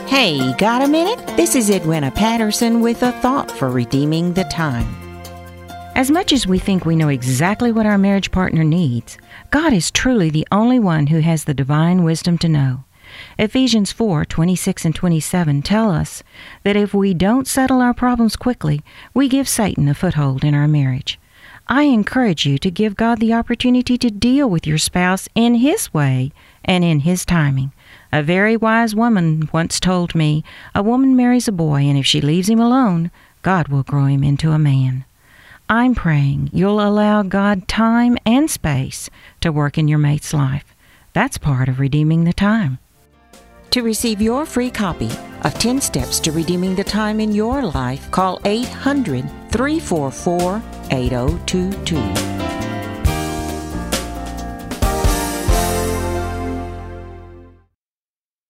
Hey, got a minute? This is Edwina Patterson with a thought for redeeming the time. As much as we think we know exactly what our marriage partner needs, God is truly the only one who has the divine wisdom to know. Ephesians 4:26 and 27 tell us that if we don't settle our problems quickly, we give Satan a foothold in our marriage. I encourage you to give God the opportunity to deal with your spouse in His way and in His timing. A very wise woman once told me, a woman marries a boy, and if she leaves him alone, God will grow him into a man. I'm praying you'll allow God time and space to work in your mate's life. That's part of redeeming the time. To receive your free copy of 10 Steps to Redeeming the Time in Your Life, call 800-344-8022.